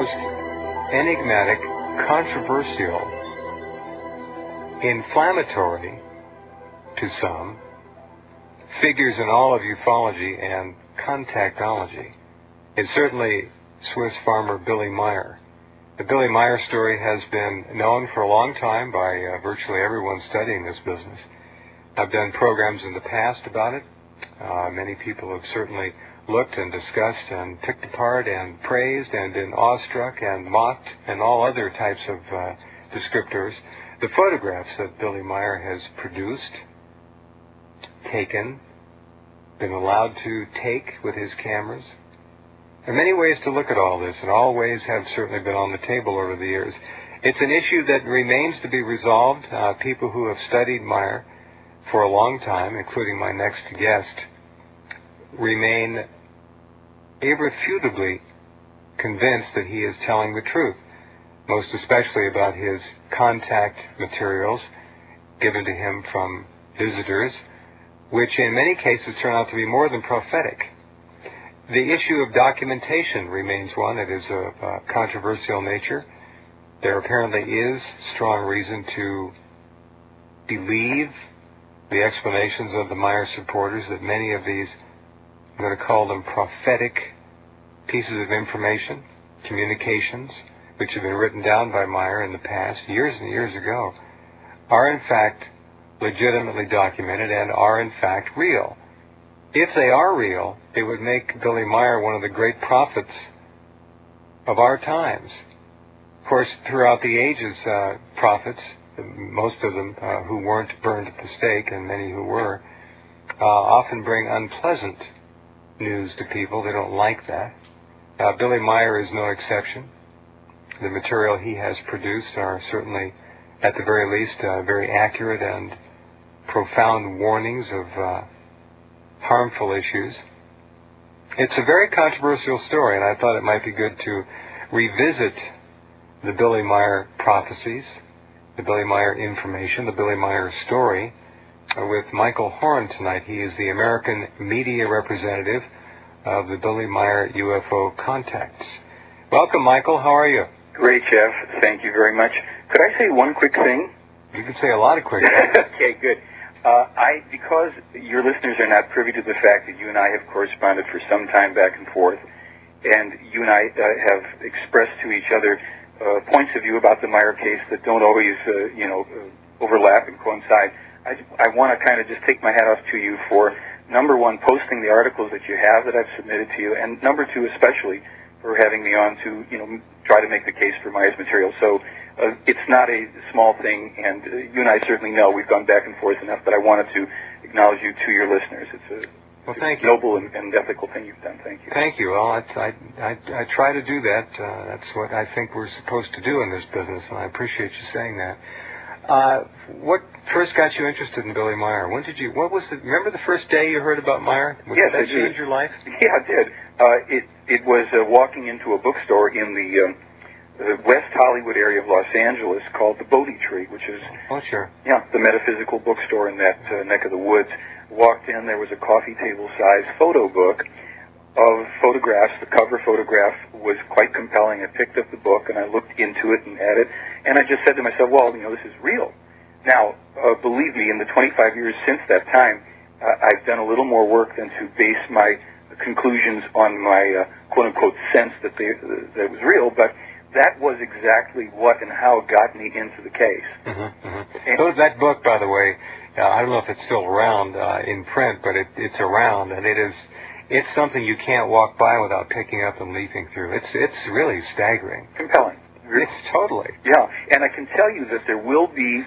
most enigmatic, controversial, inflammatory, to some, figures in all of ufology and contactology is certainly Swiss farmer Billy Meier. The Billy Meier story has been known for a long time by virtually everyone studying this business. I've done programs in the past about it. Many people have certainly looked and discussed and picked apart and praised and been awestruck and mocked and all other types of descriptors. The photographs that Billy Meier has produced, taken, been allowed to take with his cameras. There are many ways to look at all this, and all ways have certainly been on the table over the years. It's an issue that remains to be resolved. People who have studied Meier for a long time, including my next guest, remain irrefutably convinced that he is telling the truth, most especially about his contact materials given to him from visitors, which in many cases turn out to be more than prophetic. The issue of documentation remains one that is of controversial nature. There apparently is strong reason to believe the explanations of the Meier supporters that many of these, I'm going to call them prophetic pieces of information, communications, which have been written down by Meier in the past, years and years ago, are in fact legitimately documented and are in fact real. If they are real, it would make Billy Meier one of the great prophets of our times. Of course, throughout the ages, prophets, most of them who weren't burned at the stake and many who were, often bring unpleasant news to people. They don't like that. Billy Meier is no exception. The material he has produced are certainly, at the very least, very accurate and profound warnings of harmful issues. It's a very controversial story, and I thought it might be good to revisit the Billy Meier prophecies, the Billy Meier information, the Billy Meier story, with Michael Horn tonight. He is the American media representative of the Billy Meier UFO Contacts. Welcome, Michael. How are you? Great, Jeff. Thank you very much. Could I say one quick thing? You can say a lot of quick things. Okay, good. Because your listeners are not privy to the fact that you and I have corresponded for some time back and forth, and you and I have expressed to each other points of view about the Meier case that don't always, overlap and coincide. I want to kind of just take my hat off to you for, number one, posting the articles that you have that I've submitted to you, and number two, especially, for having me on to, try to make the case for Meier's material. So it's not a small thing, and you and I certainly know we've gone back and forth enough, but I wanted to acknowledge you to your listeners. It's a noble and ethical thing you've done. Thank you. Thank you. Well, I try to do that. That's what I think we're supposed to do in this business, and I appreciate you saying that. What first got you interested in Billy Meier? Remember the first day you heard about Meier? Yes, did that change your life? Yeah, it did. It was walking into a bookstore in the West Hollywood area of Los Angeles called the Bodhi Tree, which is the metaphysical bookstore in that neck of the woods. Walked in, there was a coffee table-sized photo book of photographs. The cover photograph was quite compelling. I picked up the book and I looked into it and at it, and I just said to myself, well, this is real. Now, believe me, in the 25 years since that time, I've done a little more work than to base my conclusions on my quote-unquote sense that it was real, but that was exactly what and how it got me into the case. So that book, by the way, I don't know if it's still around in print, but it's around, and it's something you can't walk by without picking up and leafing through. It's really staggering. Compelling. It's totally. Yeah, and I can tell you that there will be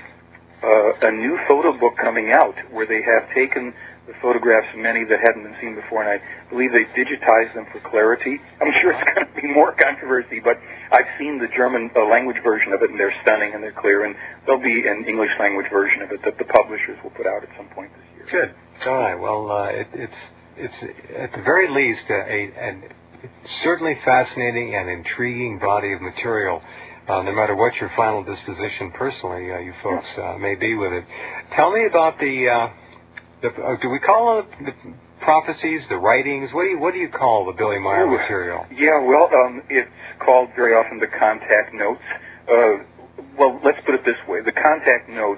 a new photo book coming out where they have taken the photographs, many that hadn't been seen before, and I believe they digitized them for clarity. I'm sure it's going to be more controversy, but I've seen the German language version of it, and they're stunning and they're clear, and there'll be an English language version of it that the publishers will put out at some point this year. Good. All right. Well, it's at the very least a certainly fascinating and intriguing body of material. No matter what your final disposition personally, you folks may be with it. Tell me about do we call it the prophecies, the writings? What do you call the Billy Meier material? Yeah, well, it's called very often the contact notes. Well, let's put it this way. The contact notes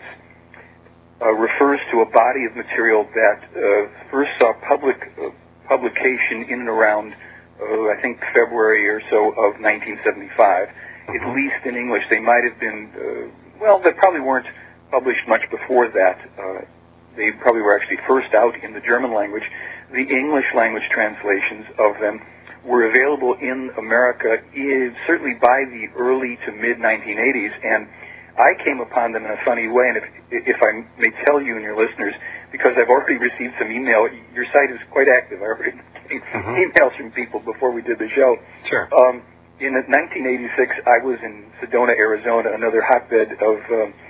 refers to a body of material that first saw publication in and around, I think, February or so of 1975. At least in English. They might have been, they probably weren't published much before that. They probably were actually first out in the German language. The English language translations of them were available in America certainly by the early to mid-1980s, and I came upon them in a funny way, and if I may tell you and your listeners, because I've already received some email, your site is quite active. I already received emails from people before we did the show. Sure. In 1986, I was in Sedona, Arizona, another hotbed of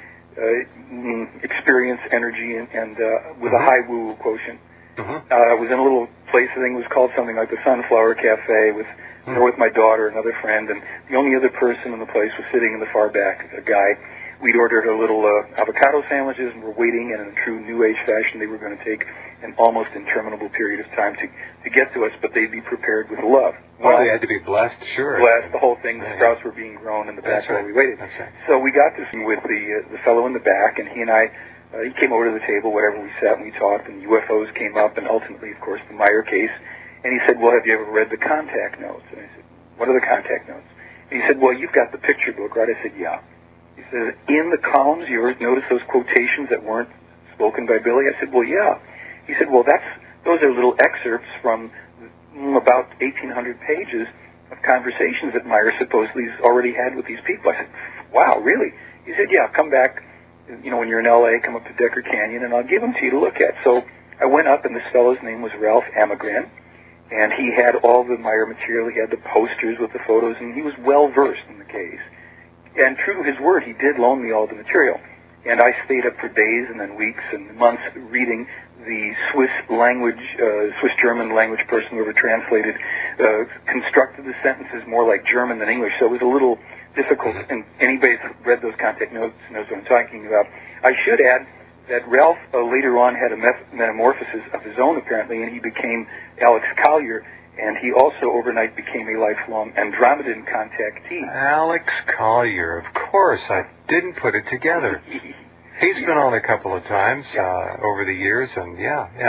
experience, energy, and with a high woo quotient. I was in a little place, I think it was called something like the Sunflower Cafe, with my daughter, another friend, and the only other person in the place was sitting in the far back, a guy. We'd ordered a little avocado sandwiches, and we're waiting, and in true New Age fashion, they were going to take an almost interminable period of time to get to us, but they'd be prepared with love. Well, they had to be blessed, sure. Blessed, the whole thing. The sprouts were being grown in the back while we waited. That's right. So we got this with the fellow in the back, and he and I, he came over to the table, whatever, we sat and we talked, and UFOs came up, and ultimately, of course, the Meier case. And he said, well, have you ever read the contact notes? And I said, what are the contact notes? And he said, well, you've got the picture book, right? I said, yeah. He said, in the columns, you ever notice those quotations that weren't spoken by Billy? I said, well, yeah. He said, well, those are little excerpts from about 1,800 pages of conversations that Meier supposedly has already had with these people. I said, wow, really? He said, yeah, come back, when you're in L.A., come up to Decker Canyon, and I'll give them to you to look at. So I went up, and this fellow's name was Ralph Amagran, and he had all the Meier material. He had the posters with the photos, and he was well-versed in the case. And true to his word, he did loan me all the material. And I stayed up for days and then weeks and months reading the Swiss-German language person, whoever translated, constructed the sentences more like German than English, so it was a little difficult. And anybody who's read those contact notes knows what I'm talking about. I should add that Ralph later on had a metamorphosis of his own, apparently, and he became Alex Collier. And he also overnight became a lifelong Andromedan contactee. Alex Collier, of course. I didn't put it together. He's been on a couple of times over the years, and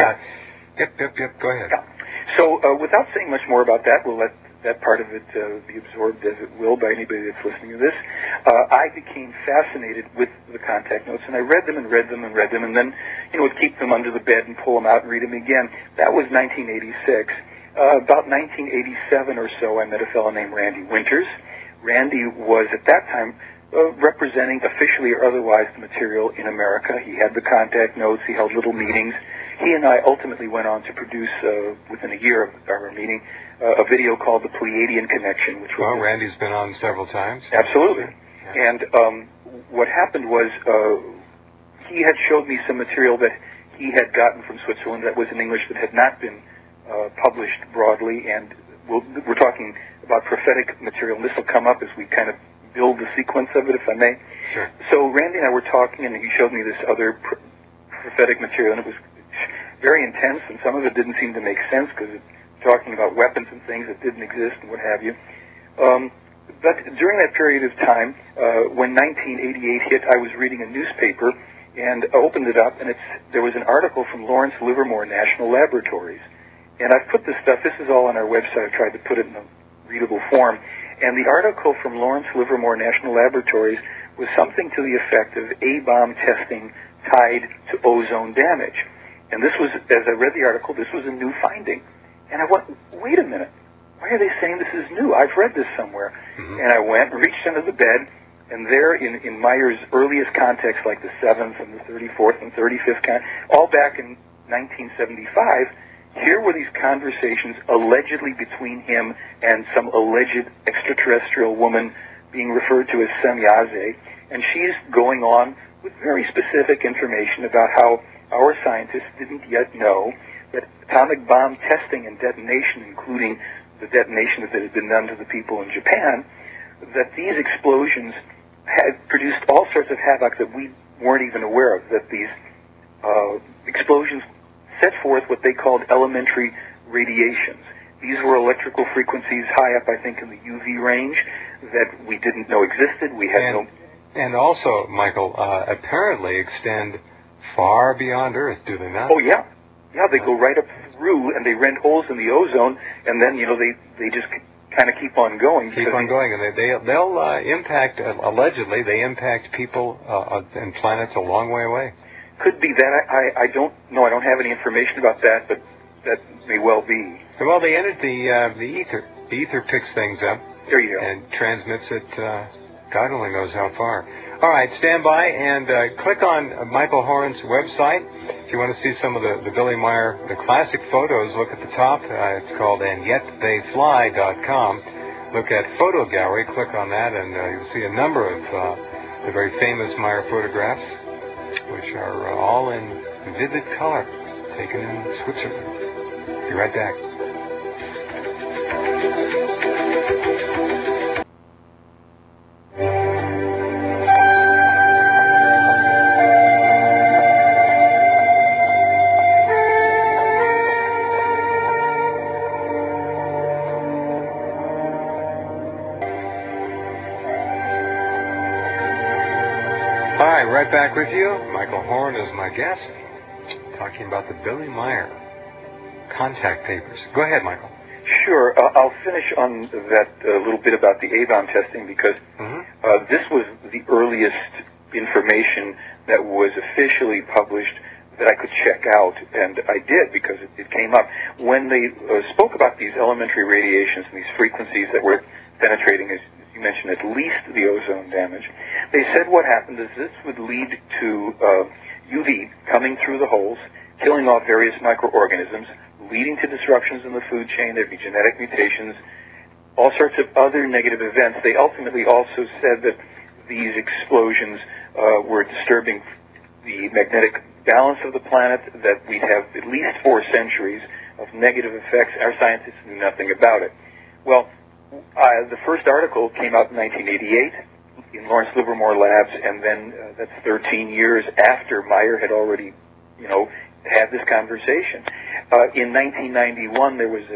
Yep, go ahead. Yeah. So without saying much more about that, we'll let that part of it be absorbed as it will by anybody that's listening to this. I became fascinated with the contact notes, and I read them, and then, would keep them under the bed and pull them out and read them again. That was 1986. About 1987 or so, I met a fellow named Randy Winters. Randy was, at that time, representing officially or otherwise the material in America. He had the contact notes. He held little meetings. He and I ultimately went on to produce, within a year of our meeting, a video called The Pleiadian Connection. Randy's been on several times. Absolutely. Yeah. And what happened was he had showed me some material that he had gotten from Switzerland that was in English that had not been published broadly, and we're talking about prophetic material, and this will come up as we kind of build the sequence of it, if I may. Sure. So Randy and I were talking, and he showed me this other prophetic material, and it was very intense, and some of it didn't seem to make sense, because it's talking about weapons and things that didn't exist and what have you. But during that period of time, when 1988 hit, I was reading a newspaper, and opened it up, and there was an article from Lawrence Livermore National Laboratories. And I've put this stuff, this is all on our website, I tried to put it in a readable form, and the article from Lawrence Livermore National Laboratories was something to the effect of A-bomb testing tied to ozone damage. And this was, as I read the article, this was a new finding. And I went, wait a minute, why are they saying this is new? I've read this somewhere. And I went and reached under the bed, and there in Meier's earliest contexts, like the 7th and the 34th and 35th, all back in 1975, here were these conversations allegedly between him and some alleged extraterrestrial woman being referred to as Semyaze, and she's going on with very specific information about how our scientists didn't yet know that atomic bomb testing and detonation, including the detonations that had been done to the people in Japan, that these explosions had produced all sorts of havoc that we weren't even aware of, that these explosions set forth what they called elementary radiations. These were electrical frequencies high up, I think, in the UV range that we didn't know existed. We had And also, Michael, apparently extend far beyond Earth, do they not? Oh, yeah. Yeah, they go right up through, and they rend holes in the ozone, and then, they just kind of keep on going. Keep on going, and they'll impact, allegedly, they impact people and planets a long way away. Could be that. I don't know. I don't have any information about that, but that may well be. Well, they entered the ether. The ether picks things up. There you go. And transmits it, God only knows how far. All right, stand by and click on Michael Horan's website. If you want to see some of the Billy Meier, the classic photos, look at the top. It's called AndYetTheyFly.com. Look at Photo Gallery, click on that, and you'll see a number of the very famous Meier photographs, which are all in vivid color, taken in Switzerland. Be right back. Hi, right back with you. Michael Horan is my guest, talking about the Billy Meier contact papers. Go ahead, Michael. Sure. I'll finish on that a little bit about the Avon testing because this was the earliest information that was officially published that I could check out, and I did because it came up. When they spoke about these elementary radiations and these frequencies that were penetrating, as you mentioned, at least the ozone damage, they said what happened is this would lead to UV coming through the holes, killing off various microorganisms, leading to disruptions in the food chain. There'd be genetic mutations, all sorts of other negative events. They ultimately also said that these explosions were disturbing the magnetic balance of the planet, that we'd have at least 4 centuries of negative effects. Our scientists knew nothing about it. Well, the first article came out in 1988 in Lawrence Livermore Labs, and then that's 13 years after Meier had already, had this conversation. In 1991, there was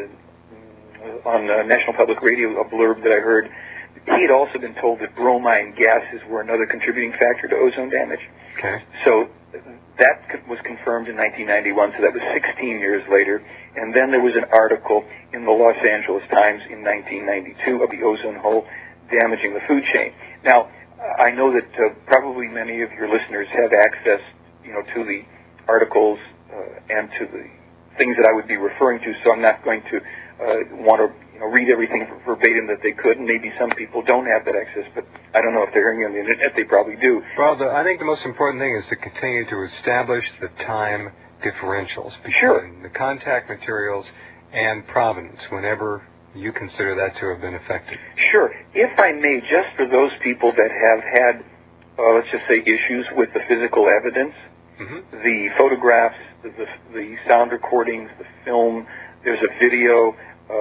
on National Public Radio a blurb that I heard. He had also been told that bromine gases were another contributing factor to ozone damage. Okay. So that was confirmed in 1991, so that was 16 years later. And then there was an article in the Los Angeles Times in 1992 of the ozone hole damaging the food chain. Now, I know that probably many of your listeners have access, to the articles and to the things that I would be referring to, so I'm not going to want to read everything verbatim that they could, and maybe some people don't have that access, but I don't know if they're hearing on the internet. They probably do. Well, I think the most important thing is to continue to establish the time differentials between Sure. the contact materials and provenance whenever you consider that to have been affected. Sure. If I may, just for those people that have had, let's just say, issues with the physical evidence, the photographs, the sound recordings, the film, there's a video.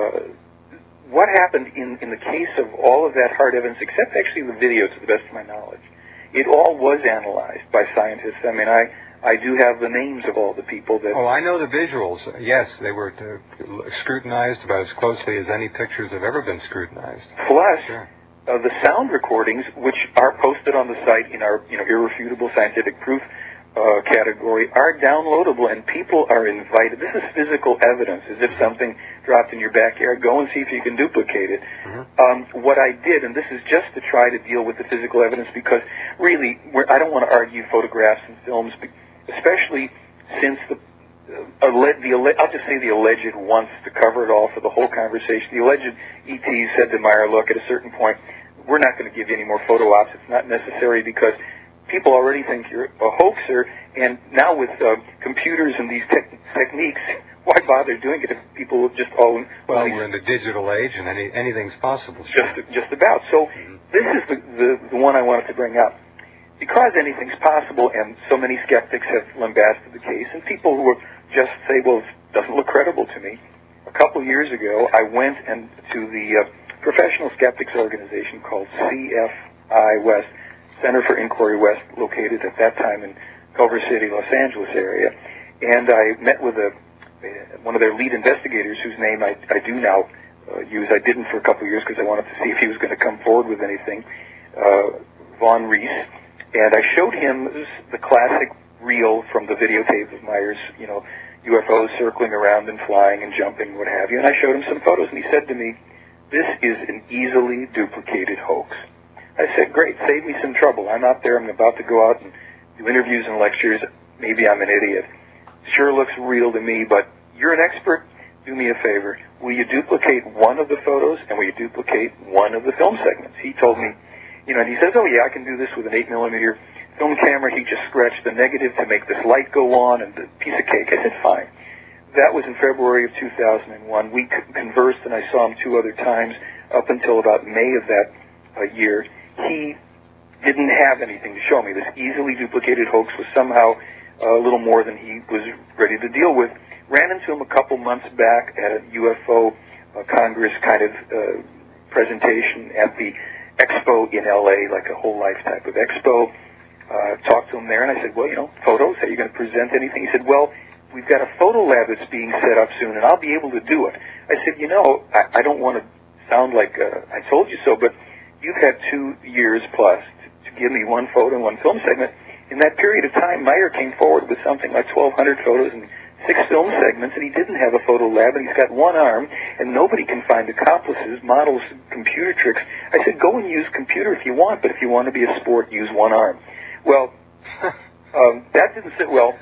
What happened in the case of all of that hard evidence, except actually the video to the best of my knowledge, it all was analyzed by scientists. I mean, I do have the names of all the people that... Oh, I know the visuals. Yes, they were scrutinized about as closely as any pictures have ever been scrutinized. Plus, sure. The sound recordings, which are posted on the site in our irrefutable scientific proof category, are downloadable, and people are invited. This is physical evidence, as if something dropped in your backyard. Go and see if you can duplicate it. What I did, and this is just to try to deal with the physical evidence, because really, I don't want to argue photographs and films, especially since I'll just say the alleged wants to cover it all for the whole conversation. The alleged ET said to Meier, look, at a certain point, we're not going to give you any more photo ops. It's not necessary because people already think you're a hoaxer, and now with computers and these techniques, why bother doing it if people will just all... Well, we're in the digital age, and anything's possible. Just about. So this is the one I wanted to bring up. Because anything's possible, and so many skeptics have lambasted the case, and people who just say, well, it doesn't look credible to me. A couple years ago, I went to the professional skeptics organization called CFI West, Center for Inquiry West, located at that time in Culver City, Los Angeles area. and I met with one of their lead investigators, whose name I do now use. I didn't for a couple of years because I wanted to see if he was going to come forward with anything, Vaughn Reese, and I showed him the classic reel from the videotape of Myers, UFOs circling around and flying and jumping, what have you, and I showed him some photos, and he said to me, "This is an easily duplicated hoax." I said, "Great, save me some trouble. I'm out there, I'm about to go out and do interviews and lectures. Maybe I'm an idiot. Sure looks real to me, but you're an expert. Do me a favor. Will you duplicate one of the photos, and will you duplicate one of the film segments?" He told me, and he says, "Oh yeah, I can do this with an 8mm film camera." He just scratched the negative to make this light go on, and a piece of cake. I said, "Fine." That was in February of 2001. We conversed, and I saw him 2 other times up until about May of that year. He didn't have anything to show me. This easily duplicated hoax was somehow a little more than he was ready to deal with. Ran into him a couple months back at a UFO Congress kind of presentation at the expo in LA, like a whole life type of expo. Talked to him there, and I said, "Well, photos, are you going to present anything?" He said, "Well, we've got a photo lab that's being set up soon, and I'll be able to do it." I said, I don't want to sound like I told you so, but you've had 2 years plus to give me one photo and one film segment. In that period of time, Meyer came forward with something like 1,200 photos and 6 film segments, and he didn't have a photo lab, and he's got one arm, and nobody can find accomplices, models, computer tricks. I said, "Go and use computer if you want, but if you want to be a sport, use one arm." Well, that didn't sit well.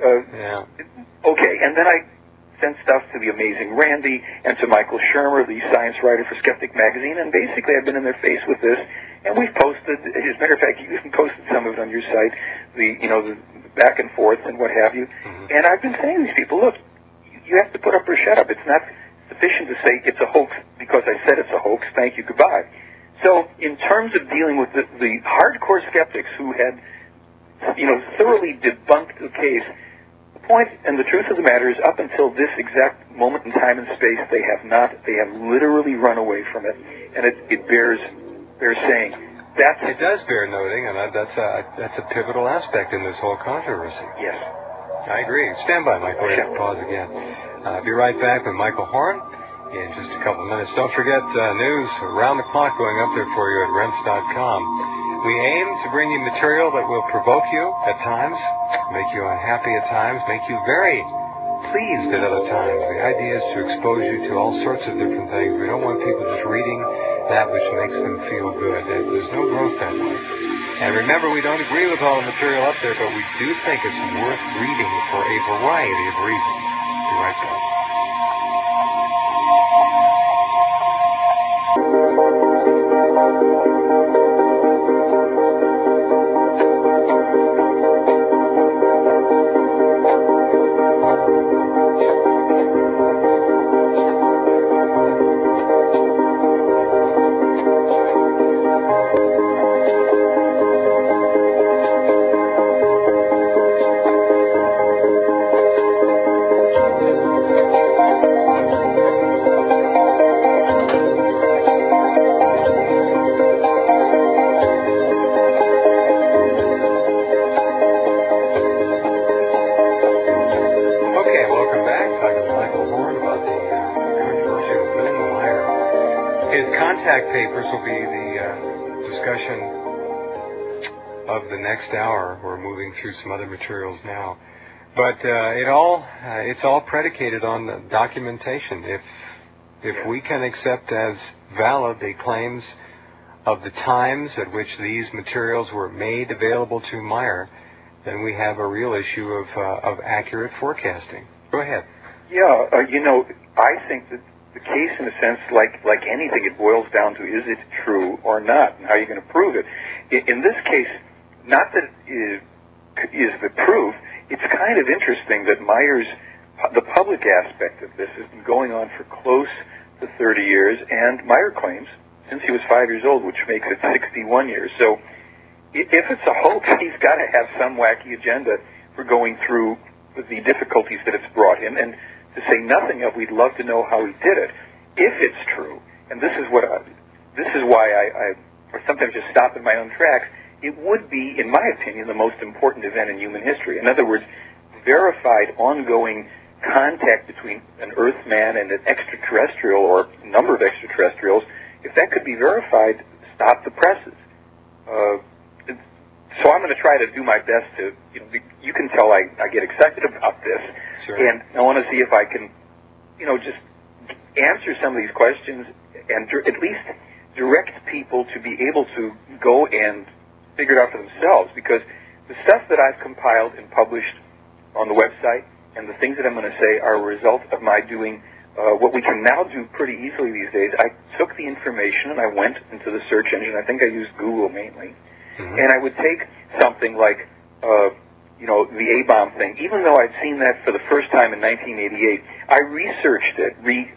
Okay, and then I sent stuff to the amazing Randy and to Michael Shermer, the science writer for Skeptic Magazine, and basically I've been in their face with this, and we've posted, as a matter of fact, you even posted some of it on your site, the back and forth and what have you, and I've been saying to these people, look, you have to put up or shut up. It's not sufficient to say it's a hoax because I said it's a hoax, thank you, goodbye. So in terms of dealing with the hardcore skeptics who had, thoroughly debunked the case, the point and the truth of the matter is up until this exact moment in time and space, they have literally run away from it, and it bears saying. It does bear noting, and that's a pivotal aspect in this whole controversy. Yes. I agree. Stand by, Michael. We have to pause again. Be right back with Michael Horn in just a couple of minutes. Don't forget news around the clock going up there for you at rense.com. We aim to bring you material that will provoke you at times, make you unhappy at times, make you very pleased at other times. The idea is to expose you to all sorts of different things. We don't want people just reading that which makes them feel good. There's no growth that way. And remember, we don't agree with all the material up there, but we do think it's worth reading for a variety of reasons. Be right back. Papers will be the discussion of the next hour. We're moving through some other materials now, but it's all predicated on documentation. If we can accept as valid the claims of the times at which these materials were made available to Meyer, then we have a real issue of accurate forecasting. Go ahead. Yeah, I think that the case, in a sense, like anything, it boils down to, is it true or not, and how are you going to prove it? In this case, not that it is the proof, it's kind of interesting that the public aspect of this has been going on for close to 30 years, and Meyer claims, since he was 5 years old, which makes it 61 years. So if it's a hoax, he's got to have some wacky agenda for going through the difficulties that it's brought him, and to say nothing of, we'd love to know how he did it. If it's true, and this is why I sometimes just stop in my own tracks, it would be, in my opinion, the most important event in human history. In other words, verified ongoing contact between an Earthman and an extraterrestrial or a number of extraterrestrials, if that could be verified, stop the presses. So I'm going to try to do my best to, you can tell I get excited about this. Sure. And I want to see if I can, just answer some of these questions and at least direct people to be able to go and figure it out for themselves, because the stuff that I've compiled and published on the website and the things that I'm going to say are a result of my doing what we can now do pretty easily these days. I took the information and I went into the search engine. I think I used Google mainly. Mm-hmm. And I would take something like, the A-bomb thing. Even though I'd seen that for the first time in 1988, I researched it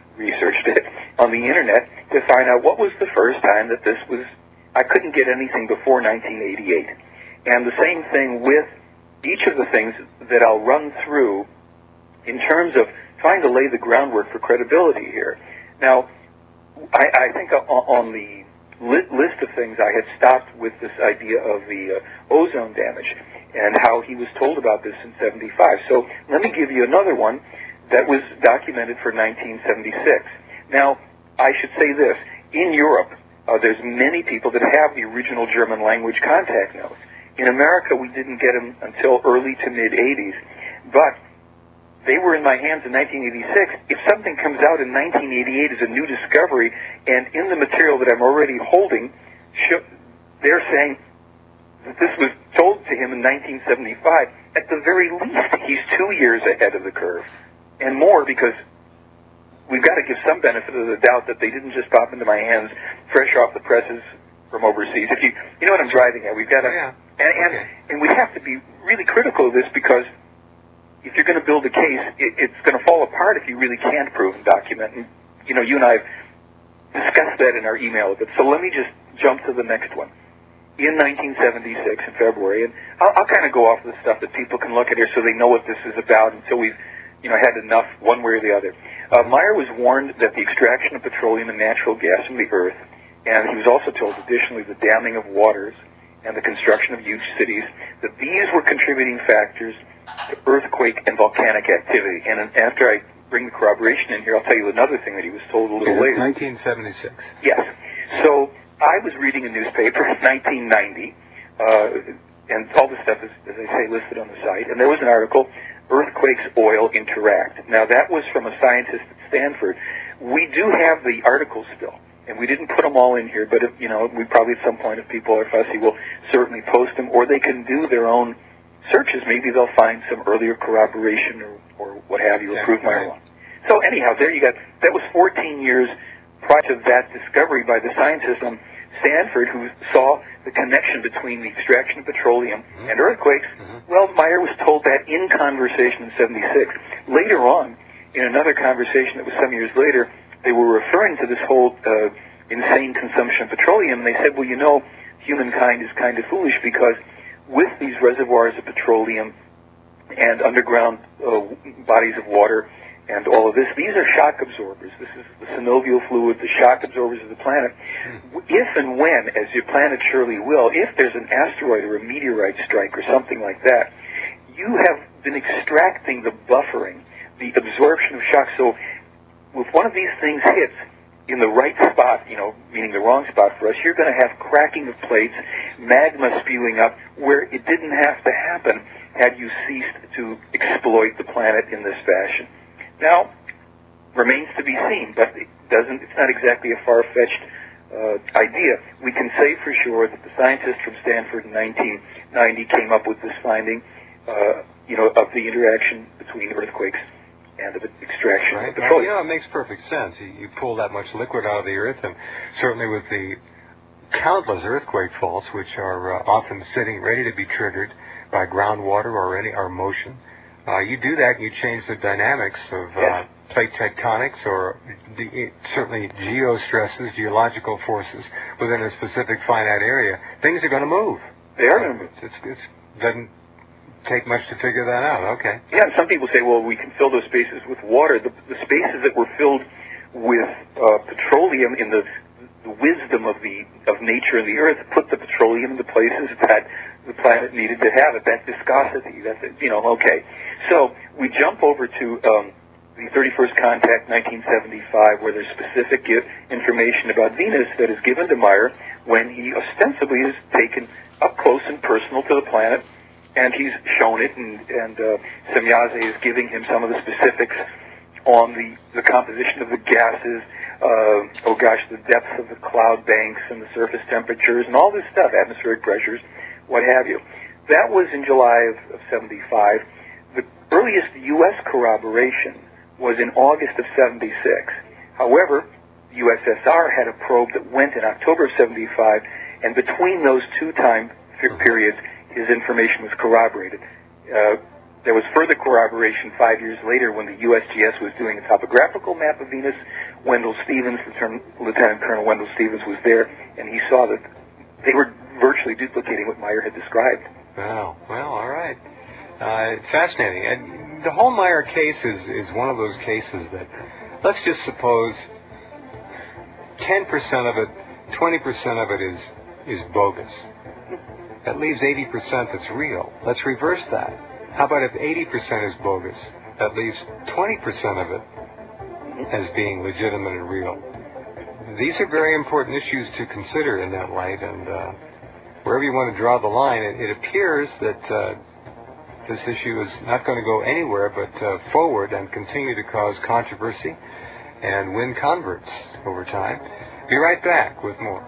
on the Internet to find out what was the first time that this was. I couldn't get anything before 1988. And the same thing with each of the things that I'll run through in terms of trying to lay the groundwork for credibility here. Now, I think on the list of things I had stopped with this idea of the ozone damage and how he was told about this in 75. So let me give you another one that was documented for 1976. Now, I should say this. In Europe, there's many people that have the original German language contact notes. In America, we didn't get them until early to mid-'80s. But they were in my hands in 1986. If something comes out in 1988 as a new discovery, and in the material that I'm already holding, they're saying that this was told to him in 1975, at the very least, he's 2 years ahead of the curve. And more, because we've got to give some benefit of the doubt that they didn't just pop into my hands fresh off the presses from overseas. If you know what I'm driving at, we've got to... Yeah. And we have to be really critical of this, because if you're going to build a case, it's going to fall apart if you really can't prove and document. And, you and I have discussed that in our email a bit. So let me just jump to the next one. In 1976, in February, and I'll kind of go off of the stuff that people can look at here so they know what this is about until we've, had enough one way or the other. Meyer was warned that the extraction of petroleum and natural gas from the earth, and he was also told additionally the damming of waters and the construction of huge cities, that these were contributing factors to earthquake and volcanic activity. And after I bring the corroboration in here, I'll tell you another thing that he was told a little later. 1976. Yes. So I was reading a newspaper in 1990, and all this stuff is, as I say, listed on the site, and there was an article, Earthquakes, Oil Interact. Now, that was from a scientist at Stanford. We do have the articles still, and we didn't put them all in here, but, we probably at some point, if people are fussy, will certainly post them, or they can do their own searches. Maybe they'll find some earlier corroboration or what have you, or prove my wrong. So anyhow, there you got, that was 14 years prior to that discovery by the scientist from Stanford who saw the connection between the extraction of petroleum and earthquakes. Well, Meyer was told that in conversation in 76. Later on, in another conversation that was some years later, they were referring to this whole insane consumption of petroleum, and they said, well, humankind is kind of foolish, because with these reservoirs of petroleum and underground bodies of water and all of this, these are shock absorbers. This is the synovial fluid, the shock absorbers of the planet. If and when, as your planet surely will, if there's an asteroid or a meteorite strike or something like that, you have been extracting the buffering, the absorption of shock. So if one of these things hits in the right spot, meaning the wrong spot for us, you're going to have cracking of plates, magma spewing up, where it didn't have to happen had you ceased to exploit the planet in this fashion. Now, remains to be seen, but it's not exactly a far-fetched idea. We can say for sure that the scientist from Stanford in 1990 came up with this finding, of the interaction between earthquakes and the extraction of petroleum. It makes perfect sense. You pull that much liquid out of the earth, and certainly with the countless earthquake faults, which are often sitting ready to be triggered by groundwater or motion, you do that, and you change the dynamics of plate tectonics or certainly geostresses, geological forces within a specific finite area. Things are going to move. They are going to move. It doesn't take much to figure that out. Okay. Yeah, and some people say, well, we can fill those spaces with water. The spaces that were filled with petroleum in the wisdom of nature and the earth put the petroleum in the places that the planet needed to have it. That viscosity. That's it. Okay. So we jump over to the 31st Contact, 1975, where there's specific information about Venus that is given to Meyer when he ostensibly is taken up close and personal to the planet, and he's shown it, and Semyaze is giving him some of the specifics on the composition of the gases, the depths of the cloud banks and the surface temperatures and all this stuff, atmospheric pressures, what have you. That was in July of 75. The earliest U.S. corroboration was in August of 76. However, the USSR had a probe that went in October of 75, and between those two time periods, his information was corroborated. There was further corroboration 5 years later when the USGS was doing a topographical map of Venus. Wendell Stevens, Lieutenant Colonel Wendell Stevens, was there, and he saw that they were virtually duplicating what Meyer had described. Wow. Well, all right. It's fascinating. And the whole Meyer case is one of those cases that, let's just suppose 10% of it, 20% of it is bogus. That leaves 80% that's real. Let's reverse that. How about if 80% is bogus? That leaves 20% of it as being legitimate and real. These are very important issues to consider in that light, and wherever you want to draw the line, it appears that this issue is not going to go anywhere but forward and continue to cause controversy and win converts over time. Be right back with more.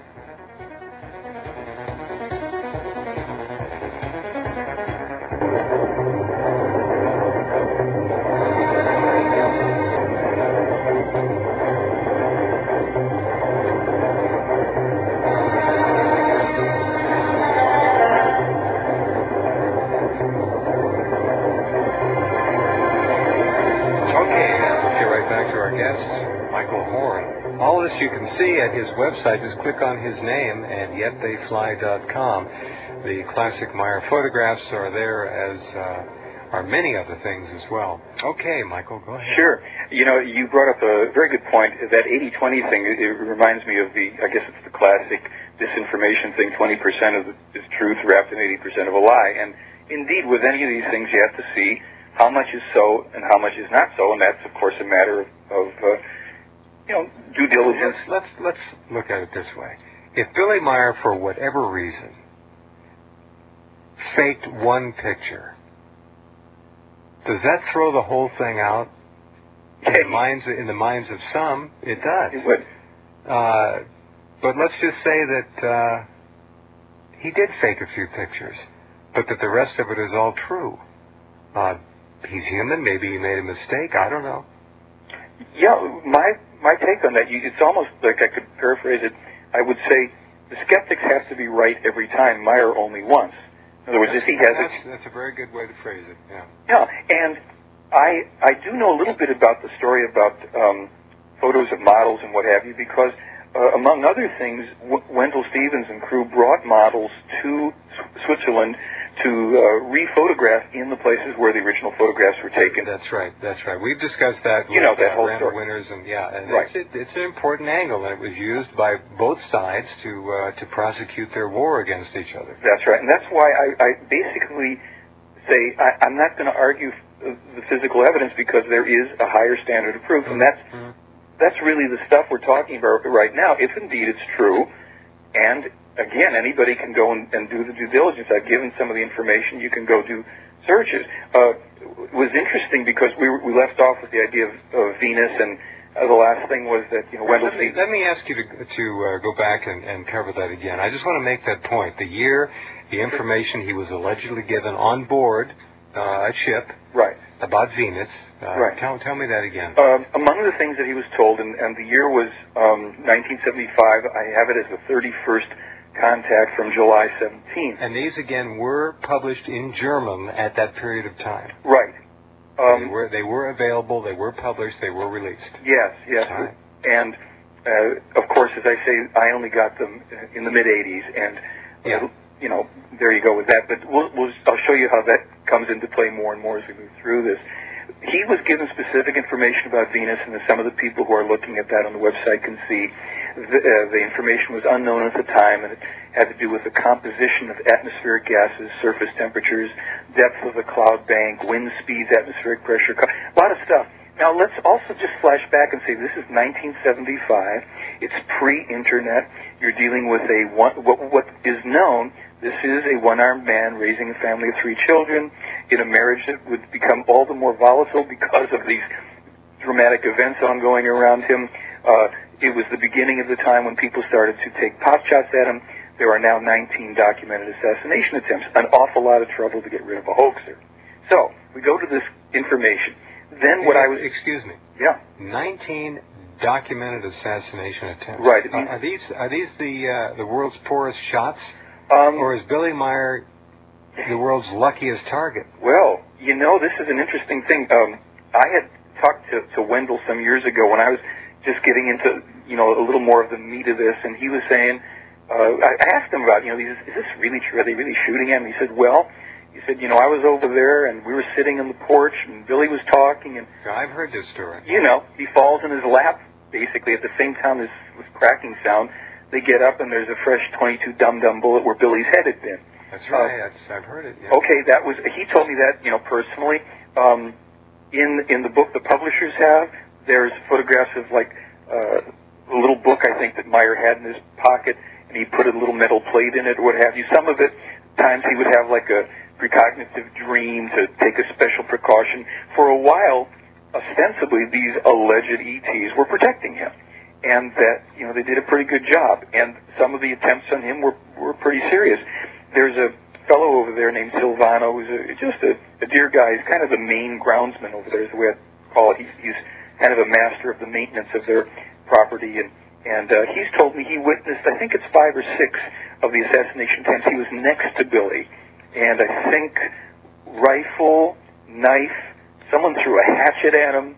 You can see at his website, just click on his name and yettheyfly.com. The classic Meyer photographs are there, as are many other things as well. Okay, Michael, go ahead. Sure. You know, you brought up a very good point. That 80-20 thing, it reminds me of I guess it's the classic disinformation thing, 20% is truth wrapped in 80% of a lie. And indeed, with any of these things, you have to see how much is so and how much is not so, and that's, of course, a matter of due diligence. Let's look at it this way. If Billy Meyer, for whatever reason, faked one picture, does that throw the whole thing out? In the minds of some, it does. It would. But let's just say that he did fake a few pictures, but that the rest of it is all true. He's human. Maybe he made a mistake. I don't know. Yeah, my take on that, it's almost like I could paraphrase it. I would say the skeptics have to be right every time, Meyer only once. In other words, if he has that's a very good way to phrase it, yeah. Yeah, and I do know a little bit about the story about photos of models and what have you, because among other things, Wendell Stevens and crew brought models to Switzerland to re-photograph in the places where the original photographs were taken. That's right. We've discussed that. You know that whole Randall story. Winters, and right. It's an important angle, and it was used by both sides to prosecute their war against each other. That's right, and that's why I basically say I'm not going to argue the physical evidence, because there is a higher standard of proof, and that's really the stuff we're talking about right now, if indeed it's true. And again, anybody can go and do the due diligence. I've given some of the information. You can go do searches. It was interesting because we left off with the idea of Venus, and the last thing was that Wendell. Let me ask you to go back and cover that again. I just want to make that point. The year, the information he was allegedly given on board a ship. Right. About Venus. Right. Tell me that again. Among the things that he was told, and the year was 1975. I have it as the 31st Contact from July 17th. And these, again, were published in German at that period of time. Right. They were available, they were published, they were released. Yes. Right. And, of course, as I say, I only got them in the mid-'80s, and, there you go with that. But I'll show you how that comes into play more and more as we move through this. He was given specific information about Venus, and some of the people who are looking at that on the website can see the information was unknown at the time, and it had to do with the composition of atmospheric gases, surface temperatures, depth of the cloud bank, wind speeds, atmospheric pressure, a lot of stuff. Now, let's also just flash back and say this is 1975. It's pre-internet. You're dealing with what is known. This is a one-armed man raising a family of 3 children in a marriage that would become all the more volatile because of these dramatic events ongoing around him. It was the beginning of the time when people started to take pot shots at him. There are now 19 documented assassination attempts. An awful lot of trouble to get rid of a hoaxer. So, we go to this information. Then what I was... Excuse me. Yeah. 19 documented assassination attempts. Right. Are these the world's poorest shots? Or is Billy Meier the world's luckiest target? Well, this is an interesting thing. I had talked to Wendell some years ago when I was just getting into, a little more of the meat of this, and he was saying, I asked him about, is this really true? Are they really shooting at him? He said, I was over there, and we were sitting on the porch, and Billy was talking, and... I've heard this story. He falls in his lap, basically, at the same time this cracking sound. They get up, and there's a fresh .22 dum-dum bullet where Billy's head had been. That's right. I've heard it. Yeah. Okay, he told me that, personally. In the book the publishers have, there's photographs of, a little book, I think, that Meier had in his pocket, and he put a little metal plate in it or what have you. Some of it, times he would have, a precognitive dream to take a special precaution. For a while, ostensibly, these alleged ETs were protecting him. And that, they did a pretty good job. And some of the attempts on him were pretty serious. There's a fellow over there named Silvano who's just a dear guy. He's kind of the main groundsman over there is the way I call it. He's kind of a master of the maintenance of their property. And he's told me he witnessed, I think it's 5 or 6 of the assassination attempts. He was next to Billy. And I think rifle, knife, someone threw a hatchet at him,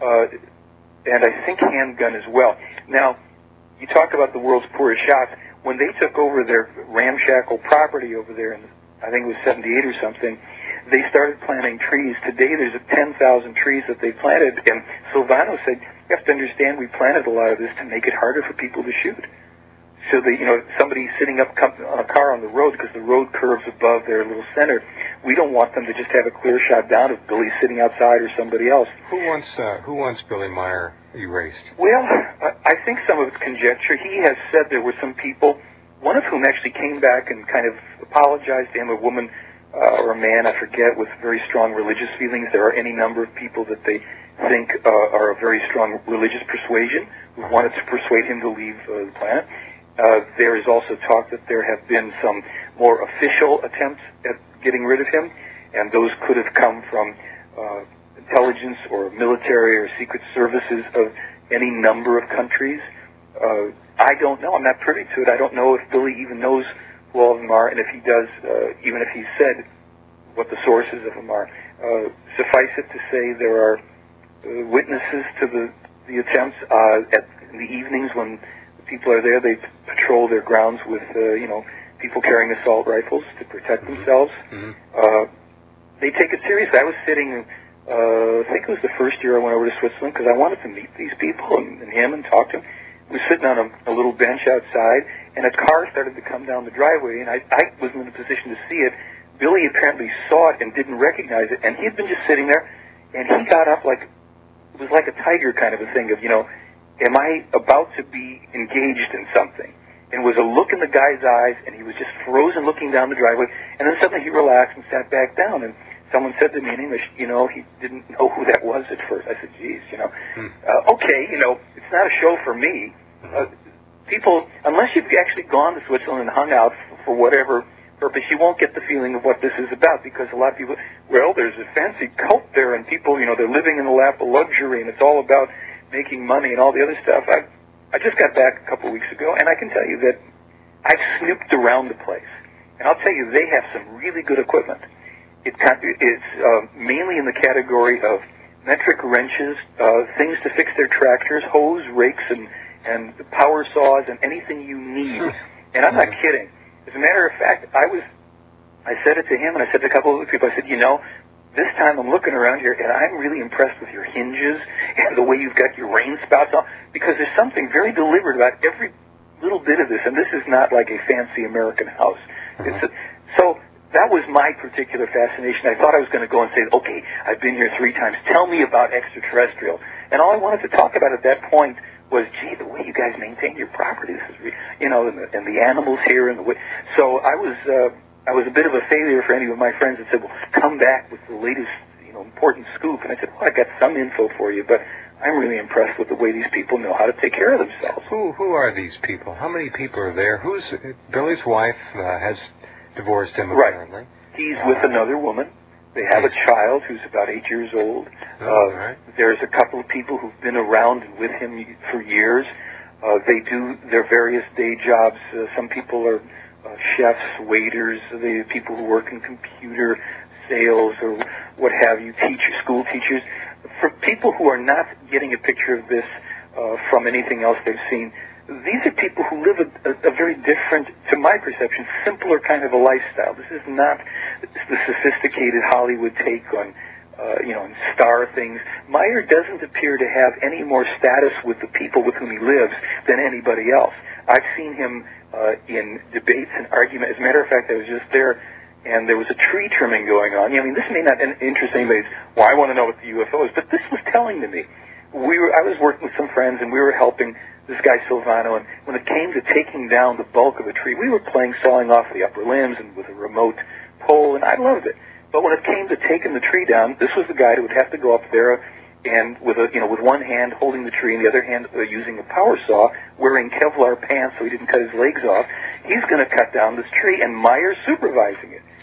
and I think handgun as well. Now, you talk about the world's poorest shots. When they took over their ramshackle property over there in, I think it was 78 or something, they started planting trees. Today there's 10,000 trees that they planted, and Silvano said, you have to understand we planted a lot of this to make it harder for people to shoot. So somebody sitting up on a car on the road, because the road curves above their little center, we don't want them to just have a clear shot down of Billy sitting outside or somebody else. Who wants Billy Meier erased? Well, I think some of it's conjecture. He has said there were some people, one of whom actually came back and kind of apologized to him, a woman or a man, I forget, with very strong religious feelings. There are any number of people that they think are a very strong religious persuasion who wanted to persuade him to leave the planet. There is also talk that there have been some more official attempts at getting rid of him, and those could have come from intelligence or military or secret services of any number of countries. I don't know. I'm not privy to it. I don't know if Billy even knows who all of them are, and if he does, even if he said what the sources of them are. Suffice it to say there are witnesses to the attempts in the evenings when people are there. They patrol their grounds with, people carrying assault rifles to protect themselves. Mm-hmm. They take it seriously. I was sitting, I think it was the first year I went over to Switzerland because I wanted to meet these people and him and talk to him. We were sitting on a little bench outside, and a car started to come down the driveway, and I wasn't in a position to see it. Billy apparently saw it and didn't recognize it, and he had been just sitting there, and he got up it was like a tiger kind of a thing of, am I about to be engaged in something? And it was a look in the guy's eyes, and he was just frozen looking down the driveway, and then suddenly he relaxed and sat back down, and someone said to me in English, he didn't know who that was at first. I said, geez, okay, it's not a show for me. People, unless you've actually gone to Switzerland and hung out for whatever purpose, you won't get the feeling of what this is about, because a lot of people, there's a fancy cult there, and people, they're living in the lap of luxury, and it's all about making money and all the other stuff. I just got back a couple of weeks ago, and I can tell you that I've snooped around the place, and I'll tell you, they have some really good equipment. It's mainly in the category of metric wrenches, things to fix their tractors, hose, rakes, and power saws, and anything you need. And I'm not kidding. As a matter of fact, I said it to him, and I said to a couple of other people, I said, this time I'm looking around here, and I'm really impressed with your hinges and the way you've got your rain spouts on, because there's something very deliberate about every little bit of this, and this is not like a fancy American house. So that was my particular fascination. I thought I was going to go and say, okay, I've been here 3 times. Tell me about extraterrestrial. And all I wanted to talk about at that point was, gee, the way you guys maintain your property, this is, and the animals here, and the way. So I was a bit of a failure for any of my friends that said, well, come back with the latest, important scoop. And I said, well, I got some info for you, but I'm really impressed with the way these people know how to take care of themselves. Who are these people? How many people are there? Billy's wife has divorced him, apparently. Right. He's with another woman. They have a child who's about 8 years old. Right. There's a couple of people who've been around with him for years. They do their various day jobs. Some people are chefs, waiters, the people who work in computer sales or what have you, school teachers. For people who are not getting a picture of this from anything else they've seen, these are people who live a very different, to my perception, simpler kind of a lifestyle. This is not the sophisticated Hollywood take on, and star things. Meyer doesn't appear to have any more status with the people with whom he lives than anybody else. I've seen him in debates and arguments. As a matter of fact, I was just there, and there was a tree trimming going on. This may not interest anybody. Well, I want to know what the UFO is, but this was telling to me. I was working with some friends, and we were helping this guy Silvano, and when it came to taking down the bulk of a tree, we were sawing off the upper limbs and with a remote pole, and I loved it. But when it came to taking the tree down, this was the guy who would have to go up there and with one hand holding the tree and the other hand using a power saw, wearing Kevlar pants so he didn't cut his legs off. He's going to cut down this tree, and Meyer's supervising it,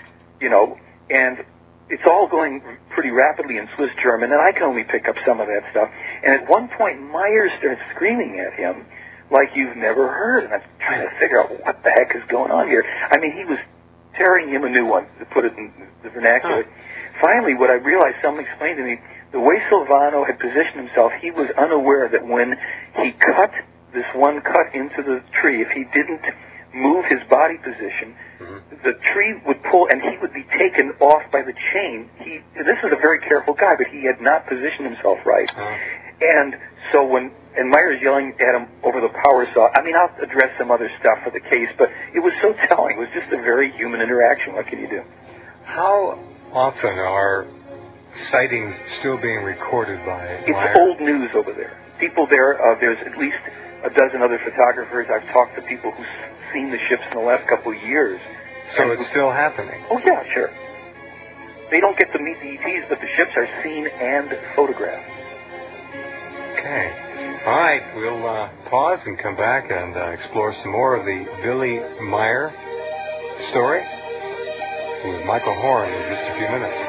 and it's all going pretty rapidly in Swiss German, and I can only pick up some of that stuff. And at one point, Meyer starts screaming at him like you've never heard, and I'm trying to figure out what the heck is going on here. He was tearing him a new one, to put it in the vernacular. Finally, what I realized, someone explained to me, the way Silvano had positioned himself, he was unaware that when he cut this one cut into the tree, if he didn't move his body position, the tree would pull and he would be taken off by the chain. This is a very careful guy, but he had not positioned himself right. And so and Meyer's yelling at him over the power saw. I'll address some other stuff for the case, but it was so telling. It was just a very human interaction. What can you do? How often are sightings still being recorded by Meyer? It's old news over there. People there, there's at least a dozen other photographers. I've talked to people who've seen the ships in the last couple of years. So it's still happening? Oh, yeah, sure. They don't get to meet the ETs, but the ships are seen and photographed. Okay. All right, we'll pause and come back and explore some more of the Billy Meyer story with Michael Horn in just a few minutes.